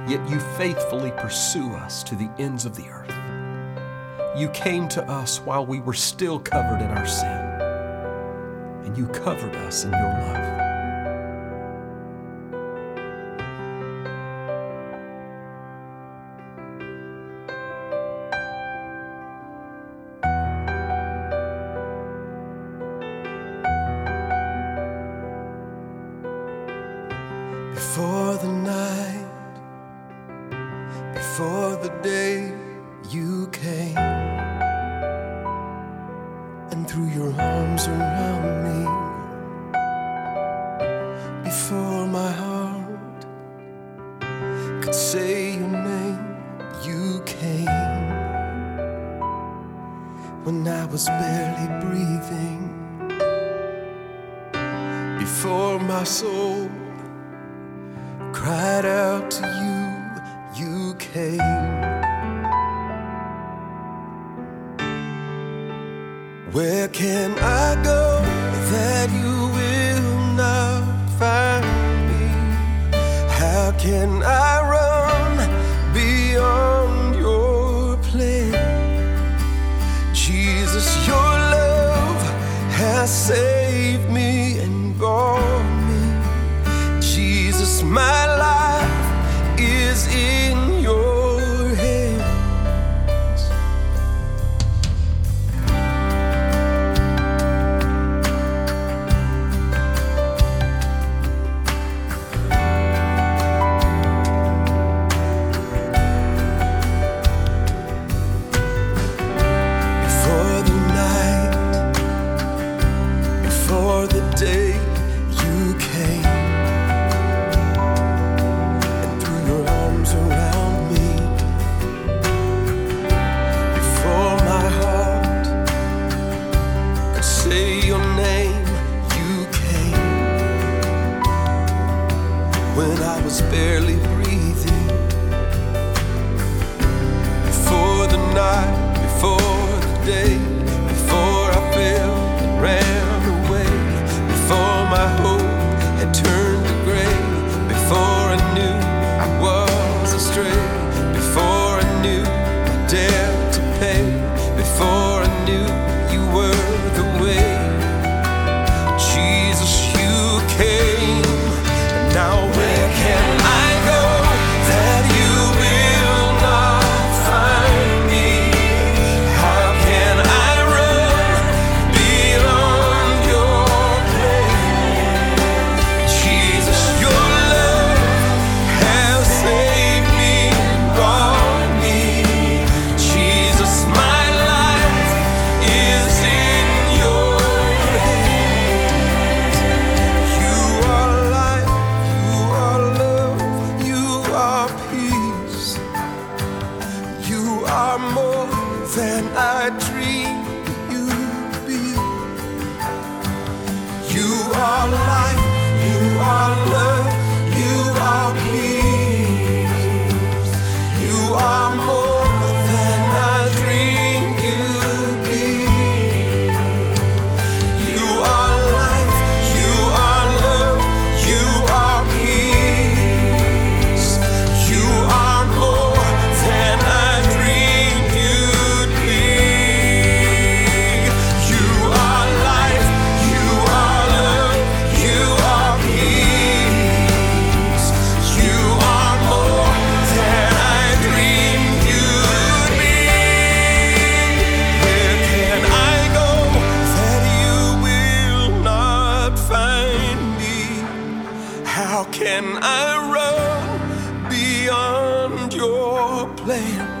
yet you faithfully pursue us to the ends of the earth. You came to us while we were still covered in our sin, and you covered us in your love. Before the night, before the day, you came and threw your arms around me. Before my heart could say your name, you came. When I was barely breathing, before my soul cried out to you, you came. Where can I go that you will not find me? How can I run beyond your plan? Jesus, your love has saved me and brought me. Jesus, my life is in your hands. Before the night, before the day, you came around me. Before my heart could say your name, you came. When I was barely breathing, before the night, before the day, before I fell and ran away, before my hope had turned to gray, before I knew I was astray, before I knew I dared to pay, before I knew you were the way. Jesus, you came, and now where can I go that you will not find me? How can I run beyond your plan? Jesus, your love has saved me and brought me. Jesus, my life is in your hands. You are life, you are love, you are peace. You are more than I dreamed you'd be. You are life, you are love, you are peace. You are more than I dreamed you'd be. You are life, you are love, you are peace. You are more than I dreamed you'd be. You are life, you are love, you are peace. You are more than I dreamed you'd be. Where can I go that you will not find me? How can I run beyond your plan?